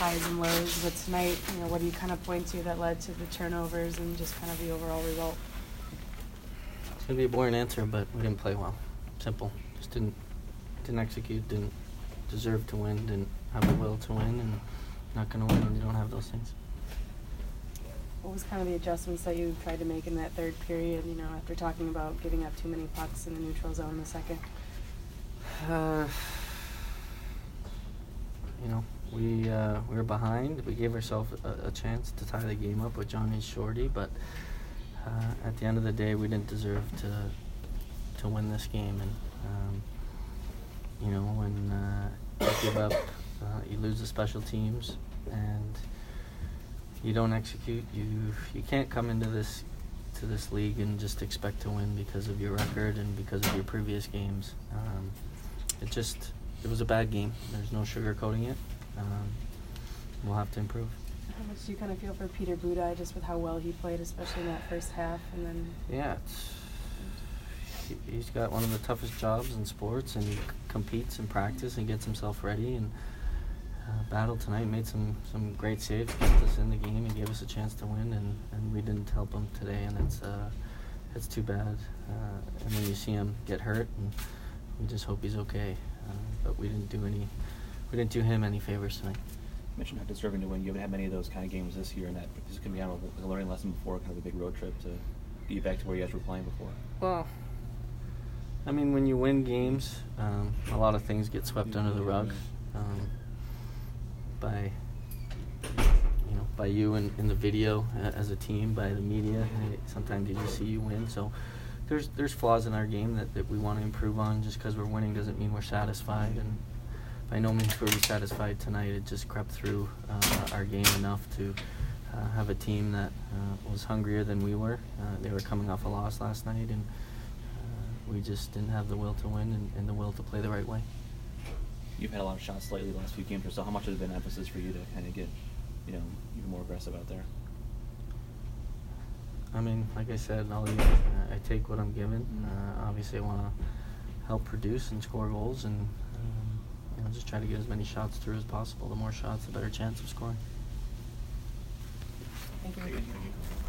highs and lows, but tonight, what do you kind of point to that led to the turnovers and just kind of the overall result? It's going to be a boring answer, but we didn't play well. Simple. Just didn't execute, didn't deserve to win, didn't have the will to win, and not going to win when you don't have those things. What was kind of the adjustments that you tried to make in that third period, after talking about giving up too many pucks in the neutral zone in the second? We were behind. We gave ourselves a chance to tie the game up with Johnny's shorty, but at the end of the day, we didn't deserve to win this game. And when you give up, you lose the special teams, and you don't execute. You can't come into this league and just expect to win because of your record and because of your previous games. It was a bad game. There's no sugarcoating it. We'll have to improve. How much do you kind of feel for Peter Budaj, just with how well he played, especially in that first half? And then he's got one of the toughest jobs in sports, and he competes in practice and gets himself ready. And battled tonight, made some great saves, kept us in the game, and gave us a chance to win. And we didn't help him today, and it's too bad. And then you see him get hurt, and we just hope he's okay. But we didn't do him any favors tonight. You mentioned how deserving to win. You haven't had many of those kind of games this year, and that this is going to be a learning lesson before kind of a big road trip to get you back to where you guys were playing before. Well, I mean, when you win games, a lot of things get swept under the rug by you in the video as a team, by the media. Sometimes you just see you win. So there's flaws in our game that we want to improve on. Just because we're winning doesn't mean we're satisfied, and by no means were we satisfied tonight. It just crept through our game enough to have a team that was hungrier than we were. They were coming off a loss last night, and we just didn't have the will to win and the will to play the right way. You've had a lot of shots lately the last few games or so. How much has it been emphasis for you to kind of get even more aggressive out there? I mean, like I said, I take what I'm given. Obviously, I want to help produce and score goals, and just try to get as many shots through as possible. The more shots, the better chance of scoring. Thank you.